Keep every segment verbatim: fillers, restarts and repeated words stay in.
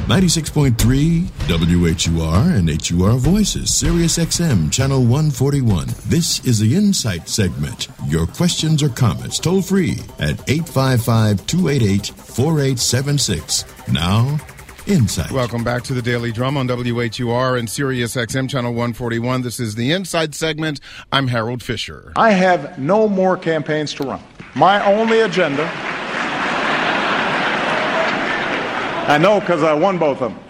ninety-six point three W H U R and H U R Voices, Sirius X M, Channel one forty-one. This is the Insight segment. Your questions or comments toll free at eight five five, two eight eight, four eight seven six. Now, Insight. Welcome back to the Daily Drum on W H U R and Sirius X M Channel one forty-one. This is the Insight segment. I'm Harold Fisher. I have no more campaigns to run. My only agenda, I know because I won both of them.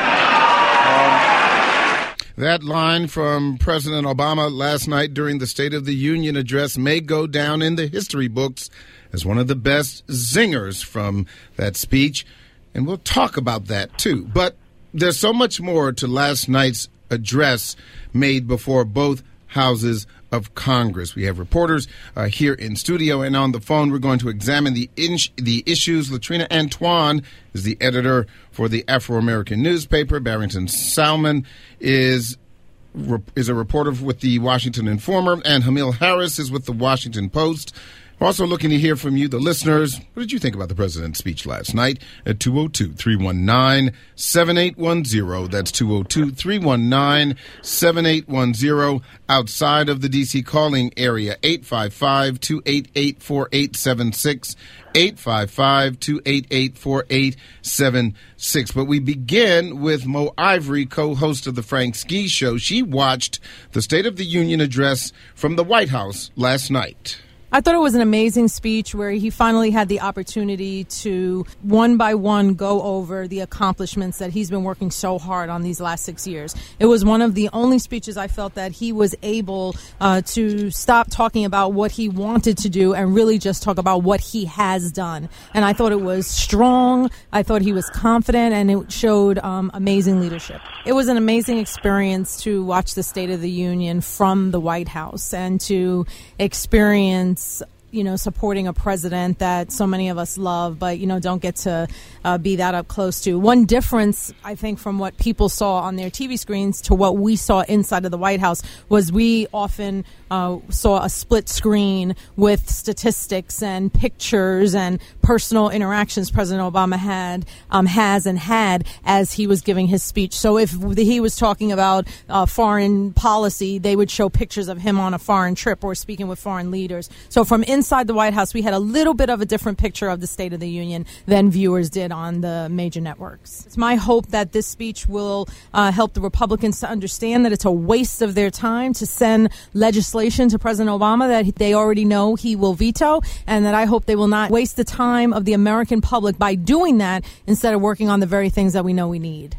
That line from President Obama last night during the State of the Union address may go down in the history books as one of the best zingers from that speech. And we'll talk about that, too. But there's so much more to last night's address made before both houses of Congress. We have reporters uh, here in studio and on the phone. We're going to examine the in- the issues. Latrina Antoine is the editor for the Afro-American newspaper. Barrington Salmon is is a reporter with the Washington Informer, and Hamil Harris is with the Washington Post. We're also looking to hear from you, the listeners. What did you think about the president's speech last night? At two oh two, three one nine, seven eight one zero. That's two oh two, three one nine, seven eight one zero. Outside of the D C calling area, eight five five, two eight eight, four eight seven six. eight five five, two eight eight, four eight seven six. But we begin with Mo Ivory, co-host of the Frank Ski Show. She watched the State of the Union address from the White House last night. I thought it was an amazing speech where he finally had the opportunity to one by one go over the accomplishments that he's been working so hard on these last six years. It was one of the only speeches I felt that he was able uh, to stop talking about what he wanted to do and really just talk about what he has done. And I thought it was strong. I thought he was confident, and it showed um, amazing leadership. It was an amazing experience to watch the State of the Union from the White House and to experience, you know, supporting a president that so many of us love, but, you know, don't get to uh, be that up close to. One difference, I think, from what people saw on their T V screens to what we saw inside of the White House was we often uh, saw a split screen with statistics and pictures and personal interactions President Obama had, um, has and had as he was giving his speech. So if he was talking about uh, foreign policy, they would show pictures of him on a foreign trip or speaking with foreign leaders. So from inside the White House, we had a little bit of a different picture of the State of the Union than viewers did on the major networks. It's my hope that this speech will uh, help the Republicans to understand that it's a waste of their time to send legislation to President Obama that they already know he will veto, and that I hope they will not waste the time of the American public by doing that instead of working on the very things that we know we need.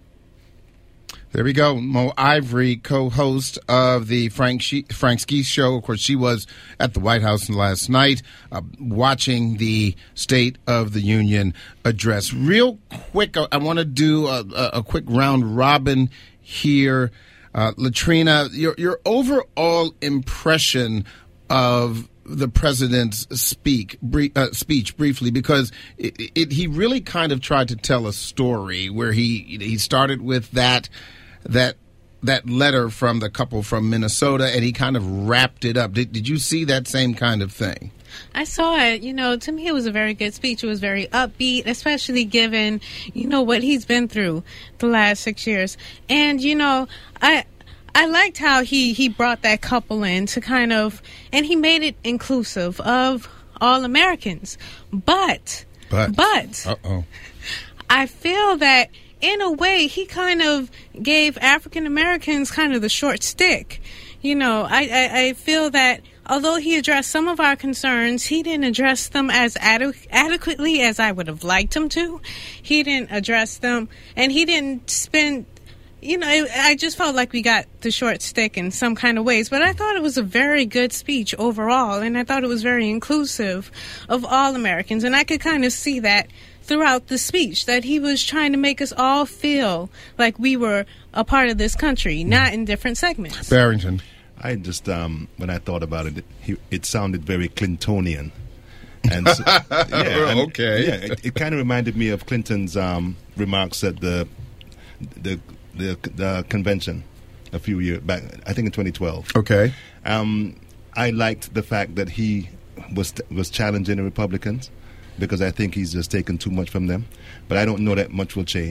There we go. Mo Ivory, co-host of the Frank she- Frank Ski Show. Of course, she was at the White House last night uh, watching the State of the Union address. Real quick, I, I want to do a, a, a quick round robin here. Uh, Latrina, your, your overall impression of the president's speak, brief, uh, speech briefly, because it, it, he really kind of tried to tell a story where he he started with that that that letter from the couple from Minnesota, and he kind of wrapped it up. Did, did you see that same kind of thing? I saw it. You know, to me, it was a very good speech. It was very upbeat, especially given, you know, what he's been through the last six years. And, you know, I... I liked how he, he brought that couple in to kind of, and he made it inclusive of all Americans. But, but, but uh-oh. I feel that in a way he kind of gave African Americans kind of the short stick. You know, I, I, I feel that although he addressed some of our concerns, he didn't address them as adu- adequately as I would have liked him to. He didn't address them, and he didn't spend... You know, I just felt like we got the short stick in some kind of ways, but I thought it was a very good speech overall, and I thought it was very inclusive of all Americans, and I could kind of see that throughout the speech, that he was trying to make us all feel like we were a part of this country, not in different segments. Barrington. I just, um, when I thought about it, it, it sounded very Clintonian. And so, yeah, and, okay. Yeah, it, it kind of reminded me of Clinton's um, remarks at the the The, the convention a few years back, I think in twenty twelve. Okay. Um, I liked the fact that he was was challenging the Republicans, because I think he's just taken too much from them. But I don't know that much will change.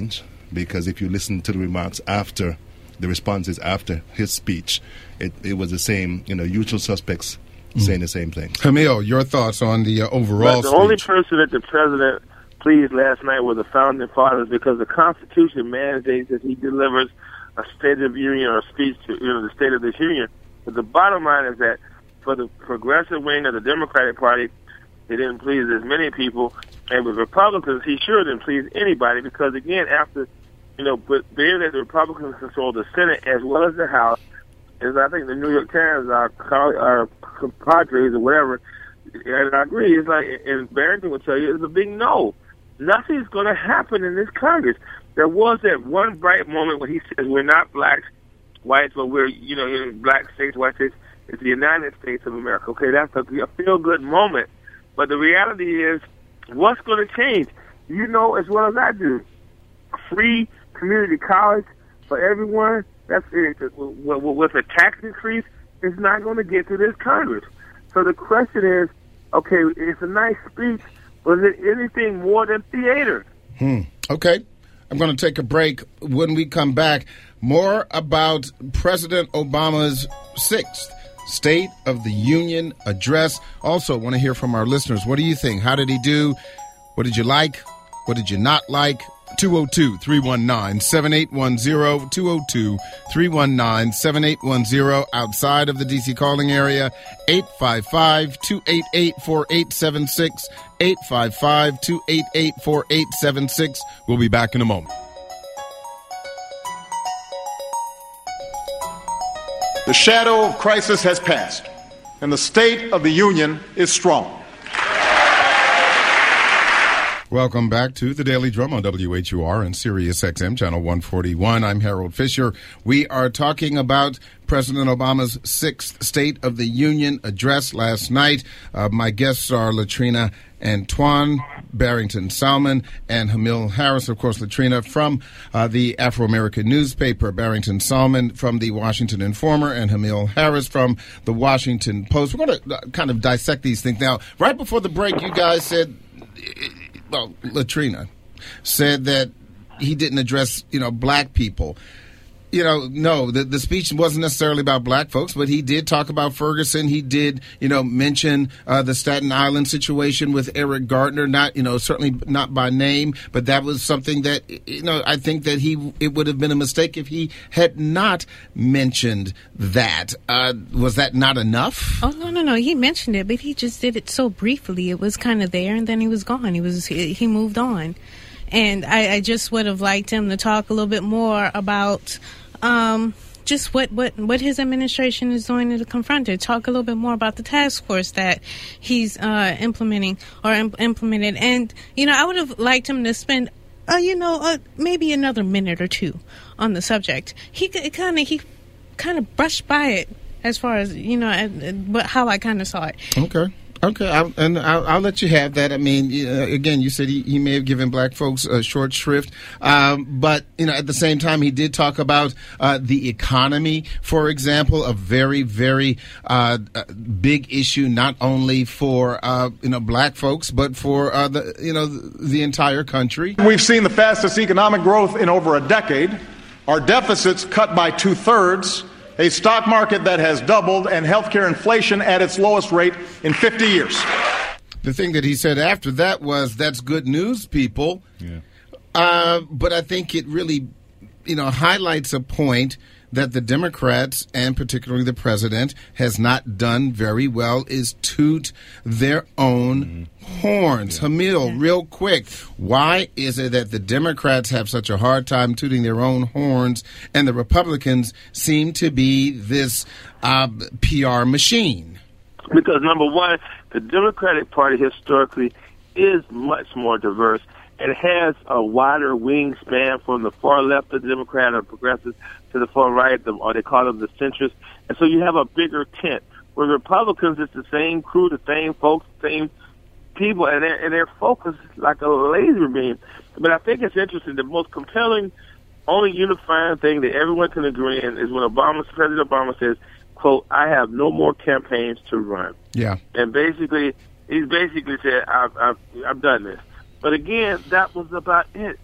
because if you listen to the remarks after, the responses after his speech, it, it was the same, you know, usual suspects mm. saying the same thing. Camille, your thoughts on the uh, overall but the speech? only person that the president pleased last night were the founding fathers, because the Constitution mandates that he delivers a State of the Union or a speech to, you know, the State of this Union. But the bottom line is that for the progressive wing of the Democratic Party, he didn't please as many people, and with Republicans, he sure didn't please anybody, because again, after, you know, but being that the Republicans control the Senate as well as the House, as I think the New York Times, our, our compadres or whatever, and I agree, it's like, and Barrington would tell you, it's a big no. Nothing's going to happen in this Congress. There was that one bright moment when he says we're not blacks, whites, but we're, you know, in black states, white states. It's the United States of America. Okay, that's a, a feel-good moment. But the reality is, what's going to change? You know as well as I do. Free community college for everyone, that's it. With a tax increase, it's not going to get to this Congress. So the question is, okay, it's a nice speech. Was it anything more than theater? Hmm. Okay. I'm going to take a break. When we come back, more about President Obama's sixth State of the Union address. Also, want to hear from our listeners. What do you think? How did he do? What did you like? What did you not like? two oh two, three one nine, seven eight one zero, two oh two, three one nine, seven eight one zero. Outside of the D C calling area, eight five five, two eight eight, four eight seven six, eight five five, two eight eight, four eight seven six. We'll be back in a moment. The shadow of crisis has passed, and the State of the Union is strong. Welcome back to the Daily Drum on W H U R and Sirius X M, Channel one forty-one. I'm Harold Fisher. We are talking about President Obama's sixth State of the Union address last night. Uh, my guests are Latrina Antoine, Barrington Salmon, and Hamil Harris. Of course, Latrina from uh, the Afro-American newspaper, Barrington Salmon from the Washington Informer, and Hamil Harris from the Washington Post. We're going to uh, kind of dissect these things. Now, right before the break, you guys said, well, Latrina said that he didn't address, you know, black people. You know, no, the, the speech wasn't necessarily about black folks, but he did talk about Ferguson. He did, you know, mention uh, the Staten Island situation with Eric Gardner, not, you know, certainly not by name, but that was something that, you know, I think that he, it would have been a mistake if he had not mentioned that. Uh, was that not enough? Oh, no, no, no. He mentioned it, but he just did it so briefly. It was kind of there, and then he was gone. He was, he moved on. And I, I just would have liked him to talk a little bit more about um, just what, what, what his administration is doing to confront it. Talk a little bit more about the task force that he's uh, implementing or imp- implemented. And, you know, I would have liked him to spend, uh, you know, uh, maybe another minute or two on the subject. He kind of he kind of brushed by it as far as, you know, uh, how I kind of saw it. Okay. Okay, I'll, and I'll, I'll let you have that. I mean, uh, again, you said he, he may have given black folks a short shrift, um, but you know, at the same time, he did talk about uh, the economy, for example, a very, very uh, big issue, not only for uh, you know black folks, but for uh, the you know the entire country. We've seen the fastest economic growth in over a decade. Our deficits cut by two thirds. A stock market that has doubled, and healthcare inflation at its lowest rate in fifty years. The thing that he said after that was, that's good news, people. Yeah. Uh, but I think it really, you know, highlights a point that the Democrats, and particularly the president, has not done very well, is toot their own mm-hmm. horns. Yeah. Hamil, yeah. real quick, why is it that the Democrats have such a hard time tooting their own horns and the Republicans seem to be this uh, P R machine? Because, number one, the Democratic Party historically is much more diverse and has a wider wingspan from the far left of the Democrat or progressives to the far right, or they call them the centrists. And so you have a bigger tent. With Republicans, it's the same crew, the same folks, the same people, and they're, and they're focused like a laser beam. But I think it's interesting. The most compelling, only unifying thing that everyone can agree on is when Obama, President Obama says, quote, I have no more campaigns to run. Yeah. And basically, he's basically said, I've, I've, I've done this. But again, that was about it.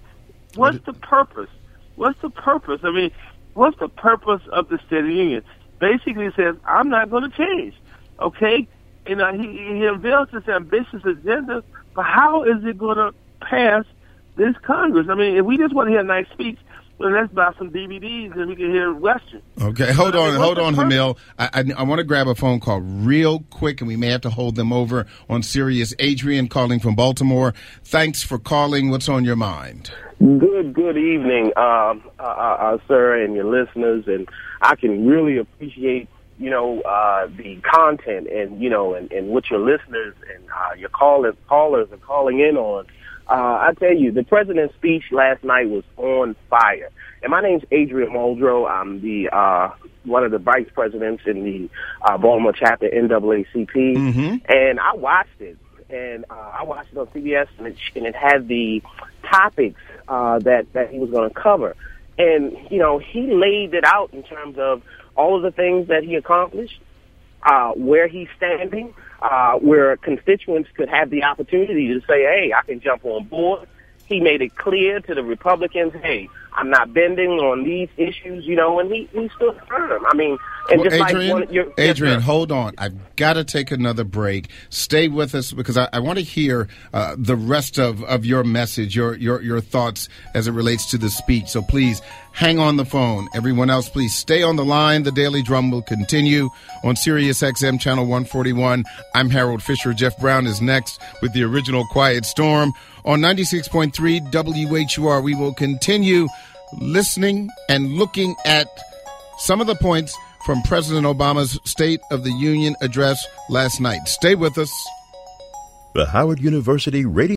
What's the purpose? What's the purpose? I mean, what's the purpose of the State of the Union? Basically, it says, I'm not going to change, okay? And uh, he, he unveils this ambitious agenda, but how is it going to pass this Congress? I mean, if we just want to hear a nice speech, well, let's buy some D V Ds and we can hear Western. Okay, hold on, I mean, hold on, purpose? Hamil. I, I, I want to grab a phone call real quick, and we may have to hold them over on Sirius. Adrian calling from Baltimore. Thanks for calling. What's on your mind? Good, good evening, um, uh, uh, sir, and your listeners. And I can really appreciate, you know, uh, the content and, you know, and, and what your listeners and uh, your callers, callers are calling in on. Uh, I tell you, the president's speech last night was on fire. And my name's Adrian Muldrow. I'm the uh, one of the vice presidents in the uh, Baltimore chapter N double A C P. Mm-hmm. And I watched it. And uh, I watched it on C B S, and it, and it had the topics uh, that, that he was going to cover. And, you know, he laid it out in terms of all of the things that he accomplished, uh, where he's standing, uh, where constituents could have the opportunity to say, hey, I can jump on board. He made it clear to the Republicans, hey, I'm not bending on these issues, you know, and he, he stood firm. I mean, and well, just Adrian, like one, you're, Adrian, yes, hold on. I've got to take another break. Stay with us because I, I want to hear uh, the rest of, of your message, your, your your thoughts as it relates to the speech. So please hang on the phone. Everyone else, please stay on the line. The Daily Drum will continue on Sirius X M Channel one forty-one. I'm Harold Fisher. Jeff Brown is next with the original Quiet Storm. On ninety-six point three W H U R, we will continue listening and looking at some of the points from President Obama's State of the Union address last night. Stay with us. The Howard University Radio